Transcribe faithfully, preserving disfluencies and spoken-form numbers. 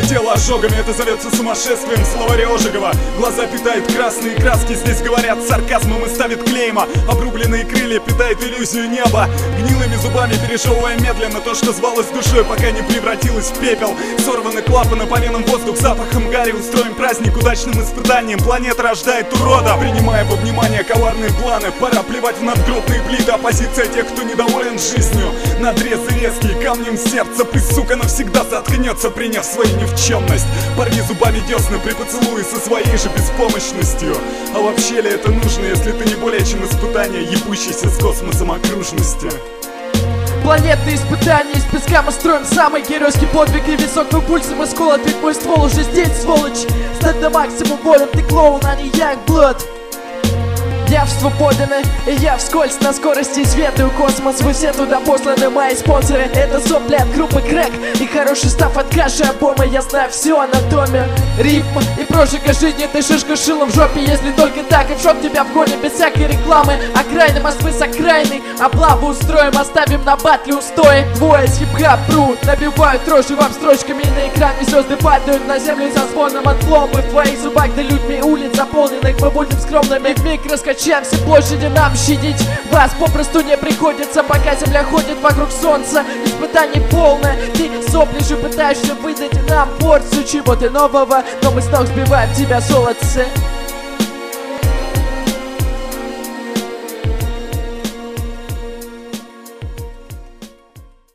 Тело ожогами, это зовется сумасшествием в словаре Ожегова. Глаза питают красные краски, здесь говорят сарказмом и ставят клейма. Обрубленные крылья питают иллюзию неба. Гнилыми зубами пережевывая медленно то, что звалось душой, пока не превратилось в пепел. Сорваны клапаны, по венам воздух запахом гари. Устроим праздник удачным испытанием. Планета рождает урода, принимая во внимание коварные планы. Пора плевать в надгробные плиты. Оппозиция тех, кто недоволен жизнью. Надрезы резкие, камнем сердце пусть, сука, навсегда заткнется, приняв свою никчемность. Порви зубами десны при поцелуе со своей же беспомощностью. А вообще ли это нужно, если ты не более чем испытание, ебущейся с космосом окружности? Планетные испытания, из песка мы строим самый геройский подвиг. И високим пульсом исколот, ведь мой ствол уже здесь, сволочь. Стать до максимум волен, ты клоун, а не Youngblood. Явство подано, и я вскользь на скорости изведаю космос. Вы все туда посланы, мои спонсоры. Это сопли от группы Крэк и хороший став от каши обома. Я знаю всю анатомию рифм и прожига жизни. Ты шишка шилом в жопе, если только так. И в шоп тебя вгоним без всякой рекламы. Окраины Москвы с окраиной, облаву устроим, оставим на батле устои. Двое с хип-хап пру, набивают рожи вам строчками. На экране звезды падают на землю со звоном от пломбы. В твоих зубах да людьми улиц заполненных мы будем скромными. Вмиг раскачаем все площади, нам щадить вас попросту не приходится, пока земля ходит вокруг солнца. Испытаний полное, ты сопли же пытаешься выдать нам порцию чего-то нового, но мы с ног сбиваем тебя, золотце.